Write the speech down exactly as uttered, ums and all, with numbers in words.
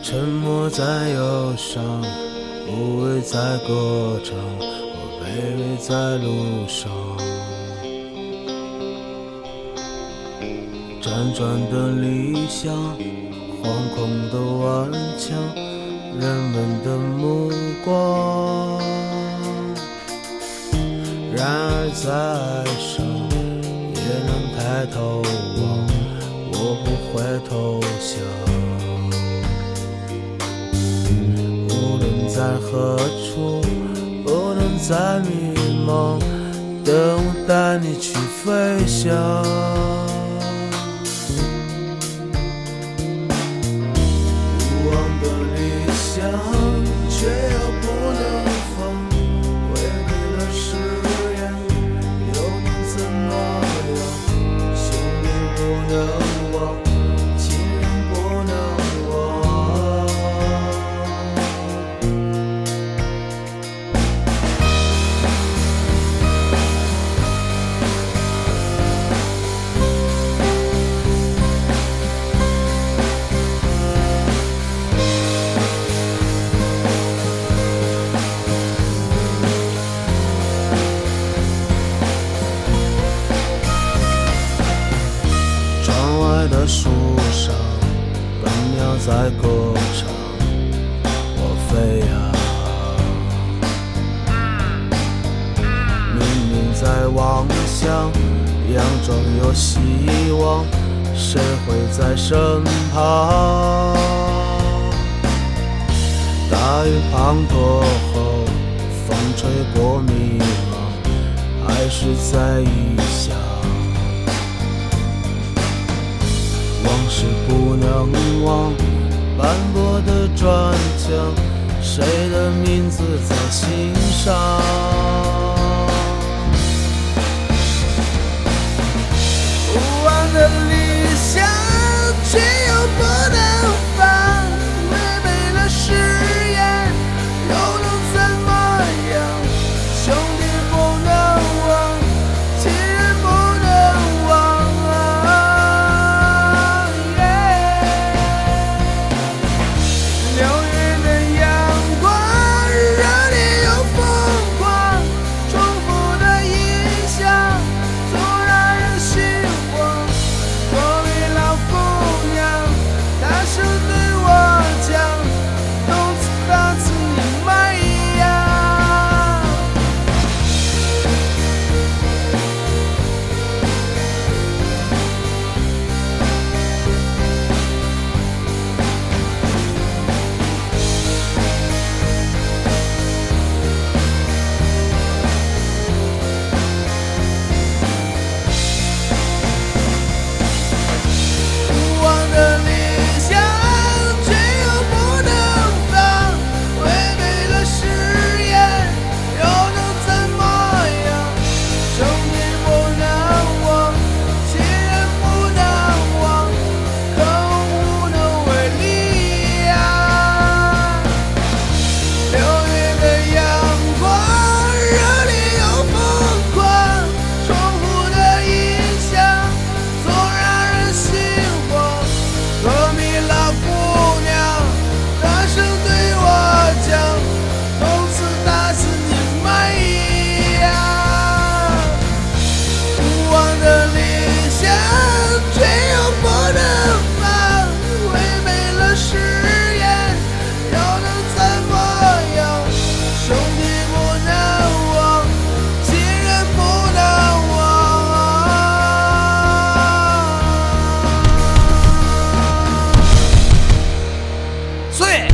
沉默在忧伤，无畏在歌唱，我卑微在路上。辗转的理想，惶恐的顽强，人们的目光。然而在生也能抬头望，我不会投降。无论在何处，不能再迷茫，等我带你去飞翔。无望的理想，却又不能放，违背了誓言，又能怎么样？兄弟不能忘，亲人不能忘。窗外的树上，笨鸟在歌唱，我飞扬。明明在妄想，佯装有希望，谁会在身旁？大雨滂沱后，风吹过迷茫，还是在异乡。往事不能忘，斑驳的转角，谁的名字在心上？无望的理想，却又不能放，违背了誓言，又能怎么样？兄弟不能忘，亲人不能忘。六月的阳光，热烈又疯狂，重复的印象，总让人心慌。多位老姑娘，大声对我讲，从此大自你们一样。无望的理想，却又不能放，违背了誓言，又能怎么样？兄弟不能忘，亲人不能忘，可我无能为力呀。六月的阳光，热烈又疯狂，重复的印象，总让人心慌。隔壁老姑娘，大声对我讲，从此打死你们一样。无望的理想，却又不能放，违背了誓言，又能怎么样？兄弟不能忘，亲人不能忘。岁